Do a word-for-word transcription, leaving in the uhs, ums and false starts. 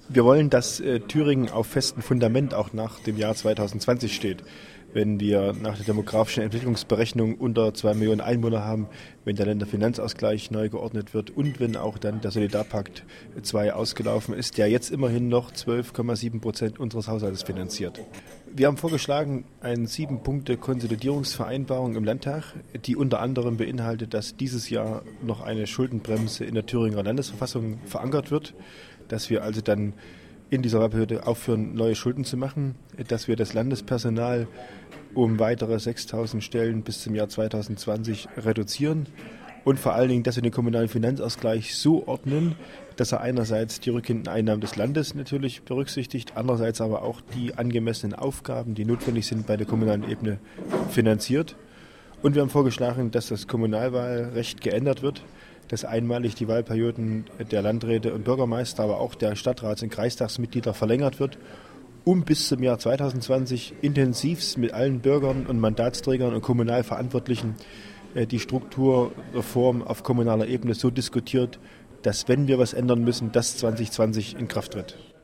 Wir wollen, dass äh, Thüringen auf festem Fundament auch nach dem Jahr zweitausendzwanzig steht. Wenn wir nach der demografischen Entwicklungsberechnung unter zwei Millionen Einwohner haben, wenn der Länderfinanzausgleich neu geordnet wird und wenn auch dann der Solidarpakt zwei ausgelaufen ist, der jetzt immerhin noch zwölf Komma sieben Prozent unseres Haushaltes finanziert. Wir haben vorgeschlagen, eine Sieben-Punkte-Konsolidierungsvereinbarung im Landtag, die unter anderem beinhaltet, dass dieses Jahr noch eine Schuldenbremse in der Thüringer Landesverfassung verankert wird, dass wir also dann in dieser Wahlperiode aufhören, neue Schulden zu machen, dass wir das Landespersonal um weitere sechstausend Stellen bis zum Jahr zweitausendzwanzig reduzieren und vor allen Dingen, dass wir den kommunalen Finanzausgleich so ordnen, dass er einerseits die rückgehenden Einnahmen des Landes natürlich berücksichtigt, andererseits aber auch die angemessenen Aufgaben, die notwendig sind bei der kommunalen Ebene, finanziert. Und wir haben vorgeschlagen, dass das Kommunalwahlrecht geändert wird, dass einmalig die Wahlperioden der Landräte und Bürgermeister, aber auch der Stadtrats- und Kreistagsmitglieder verlängert wird, um bis zum Jahr zweitausendzwanzig intensivst mit allen Bürgern und Mandatsträgern und Kommunalverantwortlichen die Strukturreform auf kommunaler Ebene so diskutiert, dass, wenn wir was ändern müssen, das zwanzig zwanzig in Kraft tritt.